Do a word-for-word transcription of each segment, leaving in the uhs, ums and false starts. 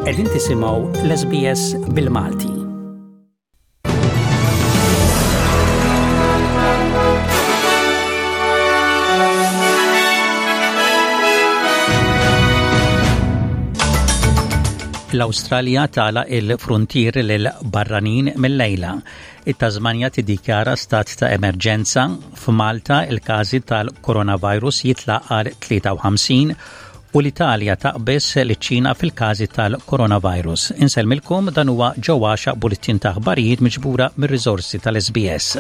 Qegħdin tisimgħu l-S B S bil-Malti. L-Awstralja tagħlaq il-fruntier lil barranin mill-lejla. It-Tasmanja tiddikjara stat ta' emerġenza. F'Malta il-każi tal-coronavirus jitlaq għal tlieta u ħamsin u l-Italja taqbes liċ-Ċina fil-każi tal-coronavirus. Insellmilkom dan huwa ġewwa bulettin ta' aħbarijiet miġbura mir-riżorsi tal-S B S.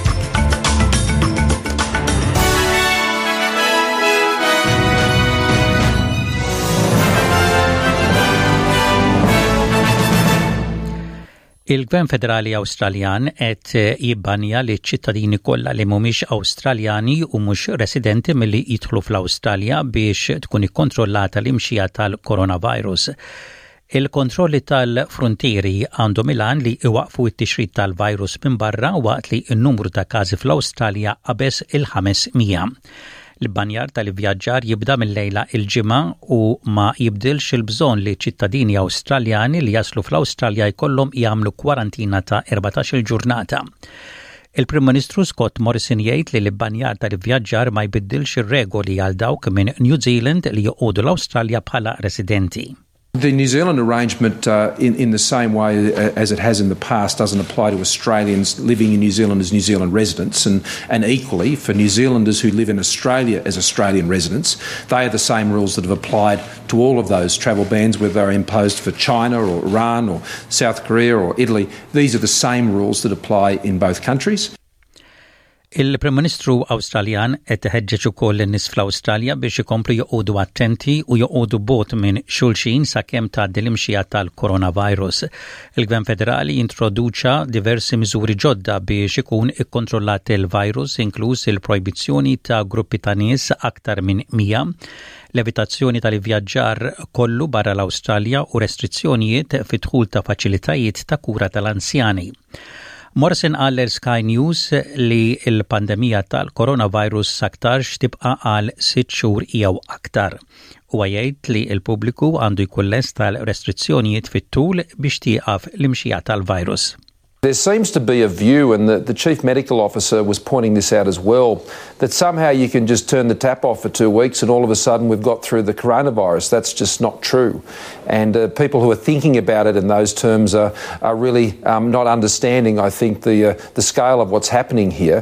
Il-Gvern Federali Awstraljan qed jibbanja li ċ-ċittadini kollha li mhumiex Awstraljani u mhux residenti milli jidħlu fl-Awstralja biex tkun ikkontrollata l-imxija tal-coronavirus. Il-kontrolli tal-frontieri għandhom il-għan li iwaqfu t-tixrid tal-virus minn barra waqt li n-numru ta' każi fl-Awstralja qabeż il-ħames mija. L-banjar tal-vjaġġar jibda mill-lejla il-ġimgħa u ma jibdilx il-bżonn li ċittadini Awstraljani li jaslu fl-Awstralja jkollhom jagħmlu kwarantina ta' erbatax-il ġurnata. Il-Prim Ministru Scott Morrison jgħid li l-banjar tal-vjaġġar ma jbiddilx ir-regoli għal dawk minn New Zealand li joqogħdu l-Awstralja bħala residenti. The New Zealand arrangement, uh, in, in the same way uh, as it has in the past, doesn't apply to Australians living in New Zealand as New Zealand residents, and, and equally for New Zealanders who live in Australia as Australian residents, they are the same rules that have applied to all of those travel bans, whether they're imposed for China or Iran or South Korea or Italy. These are the same rules that apply in both countries. Il-Prim Ministru Awstraljan qed iħeġġeġ ukoll in-nies fl-Awstralja biex ikomplu joqogħdu attenti u joqogħdu bot minn xulxin sakemm tgħaddi l-imxija tal-coronavirus. Il-Gvern Federali introduċa diversi miżuri ġodda biex ikun ikkontrollat il-virus, inkluż il-projbizzjoni ta' gruppi ta' nies aktar minn mija, l-evitazzjoni tal-ivvjaġġar kollu barra l-Awstralja u restrizzjonijiet fit-dħul ta' faċilitajiet ta' kura tal-anzjani. Morrison qal Sky News li l-pandemija tal-coronavirus saktarx tibqa' għal sitt xhur jew aktar. Huwa jgħid li l-pubbliku għandu jkun lest tal-restrizzjonijiet fit-tul biex tieqaf l-imxija tal-virus. There seems to be a view, and the, the Chief Medical Officer was pointing this out as well, that somehow you can just turn the tap off for two weeks and all of a sudden we've got through the coronavirus. That's just not true. And uh, people who are thinking about it in those terms are, are really um, not understanding, I think, the, uh, the scale of what's happening here.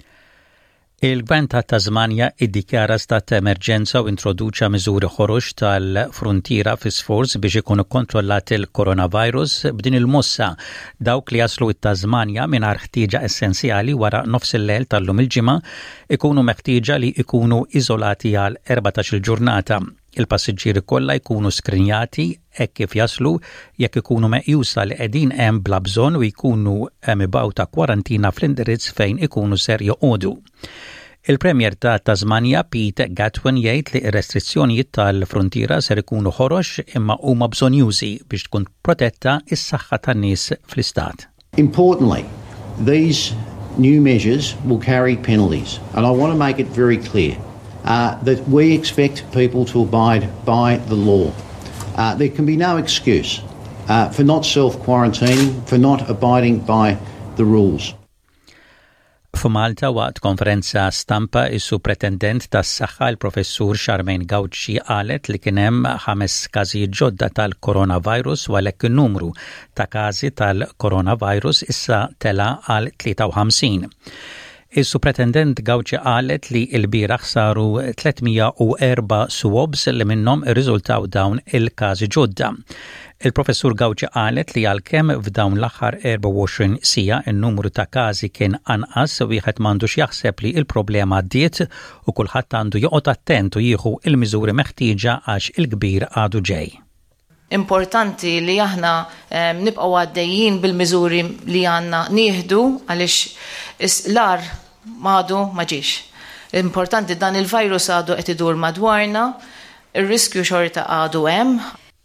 Il-Gvern ta' Tasmanja iddikjara stat emerġenza u introduċa miżuri ħoroġ tal-frontiera fi sforz biex ikunu kontrollat il-coronavirus b'din il-mossa dawk li jaslu it-Tasmanja mingħajr ħtieġa essenzjali wara nofs il-lejl tal-lum il-ġimgħa ikunu meħtieġa li ikunu iżolati għal erbatax-il ġurnata. Il-passiġġieri kollha jkunu skrinjati hekk kif jaslu jekk ikunu meqjusa li qegħdin hemm bla bżonn u jkunu mibgħu ta' kwarantina fl-indirizz fejn ikunu ser joqogħdu. Il-Premier ta' Tasmania Pete Gatwin jgħid li r-restrizzjonijiet tal-frontiera ser ikunu ħorox imma huma bżonjużi biex tkun protetta is-saħħa tan-nies fl-istat. Importantly, these new measures will carry penalties, and I want to make it very clear uh, that we expect people to abide by the law. Uh, there can be no excuse uh, for not self-quarantining, for not abiding by the rules. F'Malta waqt konferenza stampa is-Supretendent tas-Saħħa il-Professur Charmaine Gauci qalet li kien hemm ħames każijiet ġodda tal-coronavirus u għalhekk in-numru ta' każi tal-coronavirus issa tela għal tlieta u ħamsin. Is-Supretendent Gauci qalet li l-bieraħ saru tlietmija u erba' swabs li minnhom irriżultaw dawn il-każi ġodda. Il-Professur Gauci qalet li għalkemm f'dawn l-aħħar erba' u għoxrin sija n-numru ta' każi kien anqas wieħed m'għandux jaħseb li l-problema għaddiet u kulħadd għandu joqgħod attent u jieħu l-miżuri meħtieġa għax il-kbir għadu ġej. Importanti li aħna eh, nibqgħu għaddejjin bil-miżuri li għandna nieħdu għaliex l-ar m'għadu ma ġiex. Importanti dan il-virus għadu qed idur madwarna, ir-riskju xorta għadu hemm.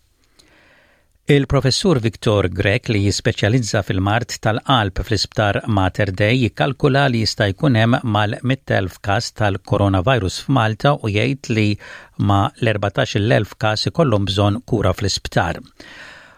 Il-Professur Viktor Grek li jispeċjalizza fil-mart tal-qalb fl-Isptar Mater Dei jikkalkula li jista' jkun hemm mal-mitt elf każ tal-coronavirus f'Malta u jgħid li ma l-erbatax elf każ ikollhom bżonn kura fl-isptar.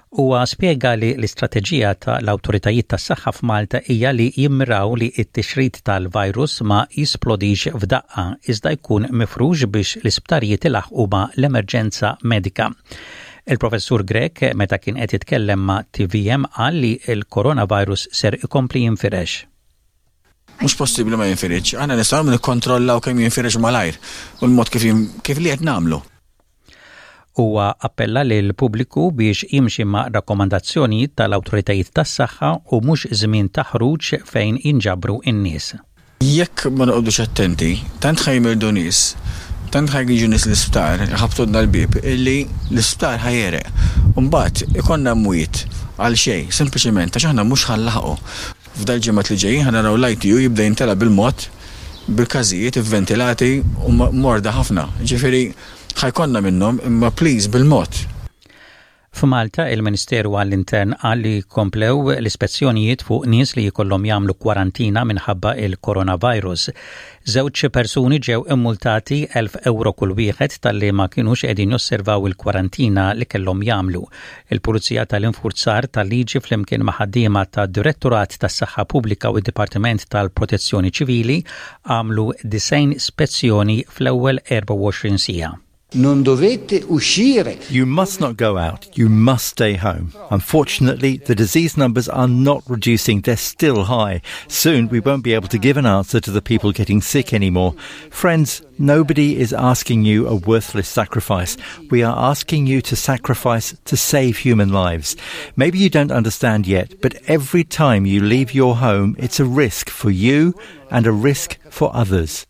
Huwa spjega li l-istrateġija tal-awtoritajiet tas-saħħa f'Malta hija li jimmiraw li t-tixrid tal-virus ma jisplodix f'daqqa iżda jkun mifrux biex l-isptarijiet ilaħqu ma l-emerġenza medika. Il-professur Grek meta kien qed jitkellem ma' T V M qal li l-coronavirus ser ikompli jinfirex. Mhux possibbli ma jinfirex. Aħna nistgħu nikkontrollaw kemm jinfirex malajr u l-mod kif kif li qed nagħmlu. Huwa appella lil pubbliku biex jimxi ma' rakkomandazzjonijiet tal-awtoritajiet tas-saħħa u mhux żmien ta' ħruġ fejn jinġabru n-nies. Jekk ma noqgħodux attenti, tant ħajmerdu nies, tant ħajjiġu nies l-isptar, ħabtudna l-bib illi l-isptar ħajereq. U mbagħad ikollna mwiet għal xejn, sempliċement għax aħna mhux ħallaħqu. F'dal ġimgħat li ġejjin ħanaraw l-I T U jibda jintela bil-mod bil-każijiet ivventilati u morda ħafna. Ġifieri ħajkonna minnhom imma please bil-mod. F'Malta il-Ministeru għall-Intern qal li komplew l-ispezzjonijiet fuq nies li jkollhom jagħmlu kwarantina minħabba il-coronavirus. Żewġ persuni ġew immultati elf euro kull wieħed talli ma kinux qegħdin josservaw il-kwarantina li kellhom jagħmlu. Il-Pulizija tal-Infurzar tal-Liġi flimkien ma' ħaddiema tad-Direttorat tas-Saħħa Pubblika u d-Dipartiment tal-Protezzjoni Ċivili għamlu disejn spezzjoni fl-ewwel erba' u għoxrin siegħa. Non dovete uscire. You must not go out. You must stay home. Unfortunately, the disease numbers are not reducing. They're still high. Soon, we won't be able to give an answer to the people getting sick anymore. Friends, nobody is asking you a worthless sacrifice. We are asking you to sacrifice to save human lives. Maybe you don't understand yet, but every time you leave your home, it's a risk for you and a risk for others.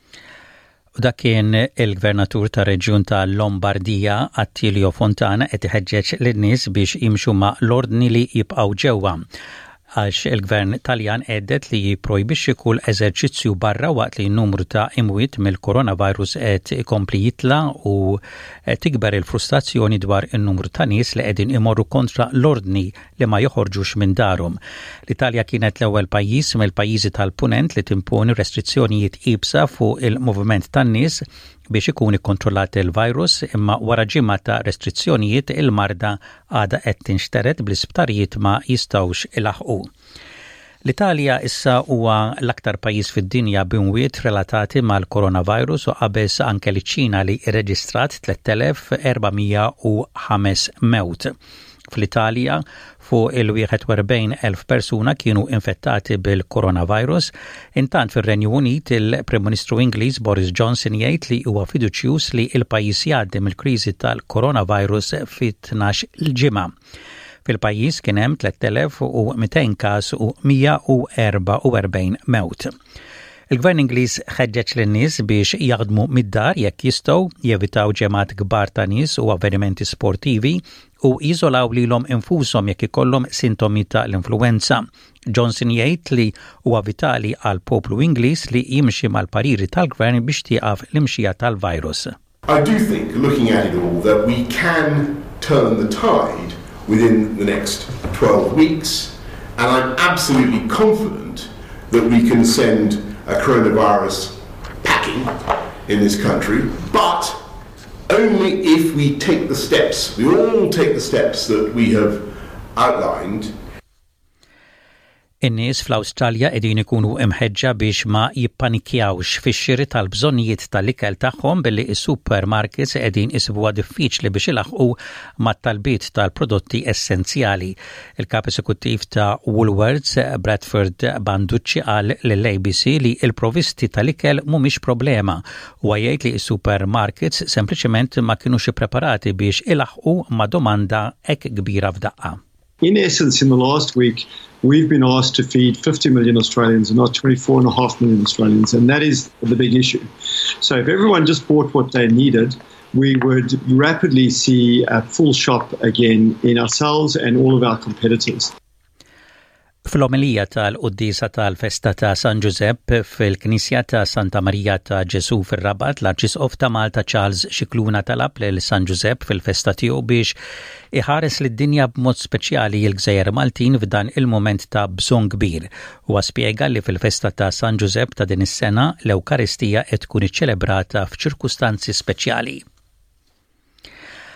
U dak kien il-Gvernatur ta' Reġjun ta' Lombardija Attilio Fontana qed iħeġġeġ lin-nies biex jimxu ma' l-ordni li jibqgħu ġewwa. Għax il-Gvern Taljan għeddet li jipprojbixxi kull eżerċizzju barra waqt li n-numru ta' imwiet mill-coronavirus qed ikompli jitla u tikber il-frustrazzjoni dwar in-numru ta' nies li qegħdin imorru kontra l-ordni li ma joħorġux minn darhom. L-Italja kienet l-ewwel pajjiż mill-pajjiżi tal-Punent li timponi restrizzjonijiet qiebsa fuq il-moviment tan-nies biex ikun ikkontrollat il-virus imma wara ġimgħa ta' restrizzjonijiet il-marda għadha qed tinxteret bl-isptarijiet ma jistgħux ilaħqu. L-Italja issa huwa l-aktar pajjiż fid-dinja b'imwiet relatati mal-coronavirus u qabeż anke l-Ċina li rreġistrat tliet elef erba'mija u ħames mewt. Fl-Italja fuq il-wieħed u erbgħin elf persuna kienu infettati bil-coronavirus. Intant fir-Renju Unit il-Prim Ministru Ingliż Boris Johnson jgħid li huwa fiduċjuż li l-pajjiż jgħaddi mill-kriżi tal-coronavirus fi tnax il-ġimgħa. Fil-pajjiż kien hemm tliet elef u miteyn każ u mija u erba' u erbgħin mewt. Il-Gvern Ingliż ħeġġeġ lin-nies biex jaħdmu mid-dar jekk jistgħu jevitaw ġemgħat kbar ta' nies u avvenimenti sportivi u jiżolaw lilhom infushom jekk ikollhom sintomi ta' l-influwenza. Johnson jgħid li huwa vitali għal poplu Ingliż li jimxi mal-pariri tal-Gvern biex tieqaf l-imxija tal-virus. I do think, looking at it all, that we can turn the tide within the next twelve weeks, and I'm absolutely confident that we can send a coronavirus packing in this country, but only if we take the steps, we all take the steps that we have outlined. In-nies fl-Awstralja qegħdin ikunu imħeġġa biex ma jippanikjawx fix-xiri tal-bżonnijiet tal-ikel tagħhom billi s-supermarkets qegħdin isibuha diffiċli biex ilaħqu mat-talbiet tal-prodotti essenzjali. Il-kap eżekuttiv ta' Woolworths Bradford Banducci qal lill-A B C li l-provisti tal-ikel mhumiex problema u jgħid li s-supermarkets sempliċement ma kinux ippreparati biex ilaħqu ma' domanda hekk kbira f'daqqa. In essence, in the last week, we've been asked to feed fifty million Australians and not twenty-four and a half million Australians, and that is the big issue. So if everyone just bought what they needed, we would rapidly see a full shop again in ourselves and all of our competitors. Fl-omilija tal-Quddisa tal-Festa ta' San Giuseppe fil-Knisja ta' Santa Marija ta' Ġesu fir-Rabat, l-Arċisqof ta' Malta Charles Xikluna talab lil San Giuseppe fil-festa tiegħu biex iħares lid-dinja b'mod speċjali l-Gżejjer Maltin f'dan il-mument ta' bżonn kbir. Huwa spjega li fil-festa ta' San Giuseppe ta' din is-sena l-Ewkaristija qed tkun iċċelebrata f'ċirkustanzi speċjali.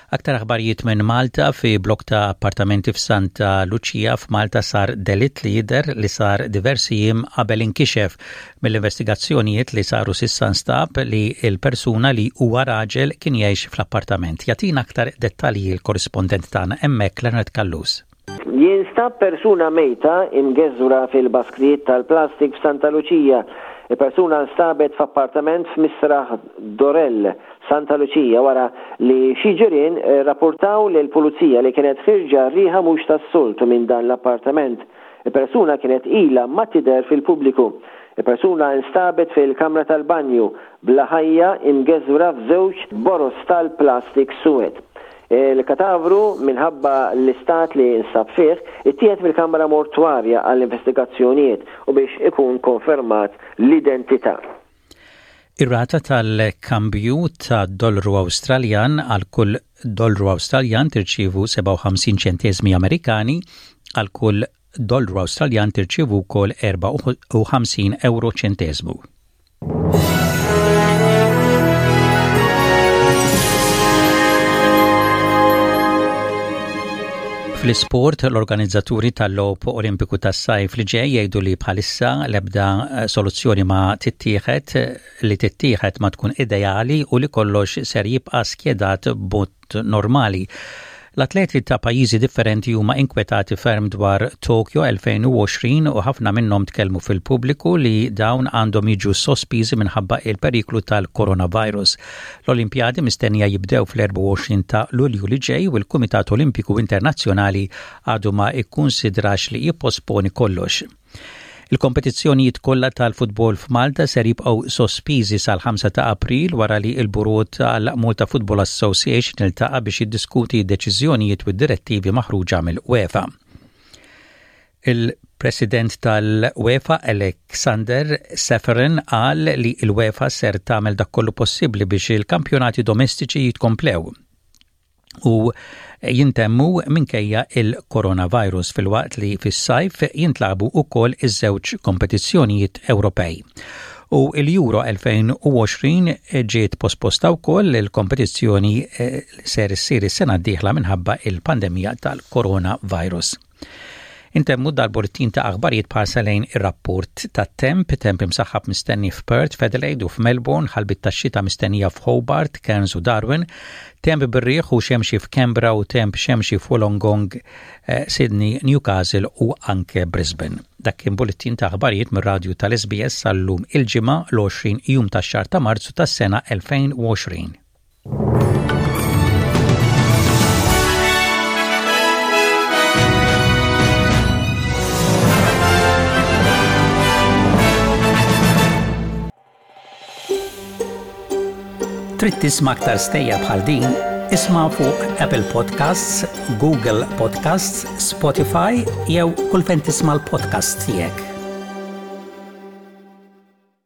Aktar aħbarijiet minn Malta fi blok ta' appartamenti f'Santa Lucia f'Malta sar delitt lider li sar diversi jiem qabel inkixef mill-investigazzjonijiet li saru sissa nstab li il-persuna li huwa raġel kien jgħix fl-appartament. Jatina aktar dettalji l-korrispondent tagħna hemmhekk Leonard Kallus. Jinstab persuna mejta imgeżura fil-baskriet tal-plastik f'Santa Lucia. Il-persuna nstabet f'appartament f'Misraħ Dorell, Santa Lucia, wara li xi ġirien rapportaw lil pulizija li kienet ħirġa riħa mhux tas-soltu minn dan l-appartament. Il-persuna kienet ilha ma tidher fil-pubbliku. Il-persuna nstabet fil-kamra tal-banju bla ħajja imgeżura f'żewġ boros tal-plastik suwed. Il-katavru minħabba l-istat li nsab fih ittieħed mill-kamra mortwarja għall-investigazzjonijiet u biex ikun konfermat l-identità. Ir-rata tal-kambju ta' dollaru Awstraljan għal kull dollaru Awstraljan tirċievu seba' u ħamsin ċenteżmi Amerikani, għal kull dollaru Awstraljan tirċievu wkoll erba' u ħamsin euro ċenteżmu. Fl-isport, l-organizzaturi tal-logħob Olimpiku tas-sajf li ġej jgħidu li bħalissa l-ebda soluzzjoni ma tittieħed li tittieħed ma tkun ideali u li kollox ser jibqa' skjedat b'mod normali. L-atleti ta' pajjiżi differenti huma inkwetati ferm dwar Tokyo elfejn u għoxrin u ħafna minnhom tkellmu fil-pubbliku li dawn għandhom jiġu sospiżi minħabba il-periklu tal-coronavirus. L-Olimpjadi mistennija jibdew fl-erba' u għoxrin ta' Lulju li ġej u l-Kumitat Olimpiku Internazzjonali għadu ma ikkunsidrax li jipposponi kollox. Il-kompetizzjonijiet kollha tal-futbol f'Malta ser jibqgħu sospiżi sal-ħamsa ta' April wara li l-Buru tal-Malta Football Association iltaqa' biex jiddiskuti d-deċiżjonijiet u d-direttivi maħruġa mill-UEFA. Il-President tal-UEFA Alexander Seferin qal li l-UEFA ser tagħmel dak kollu possibbli biex il-kampjonati domestiċi jitkomplew u jintemmu minkejja il-coronavirus fil-waqt li fis-sajf jintlabu wkoll iż-żewġ kompetizzjonijiet Ewropej. U l-Euro elfejn u għoxrin ġiet posposta wkoll il-kompetizzjoni ser issir is-sena d-dieħla minħabba il-pandemija tal-coronavirus. Intemmu dal-bulletin ta' aħbarijiet bħalsa lejn ir-rapport ta' temp, temp imsaħħab mistenni f'Perth, Adelaide u f'Melbourne, ħalbit tax-xita mistennija f'Hobart, Cairns u Darwin, temp birrieħ u xemxi f'Canberra u temp xemxi f'Wollongong, eh, Sydney, Newcastle u anke Brisbane. Dak kien bulletin ta' aħbarijiet mir-radju tal-S B S sal-lum il-ġimgħa l-għoxrin jum tax-xahar ta' Marzu tas-sena elfejn u għoxrin. Trid tisma' aktar stejja bħal din, isma' fuq Apple Podcasts, Google Podcasts, Spotify jew kull fejn tisma' l-podcast tiegħek.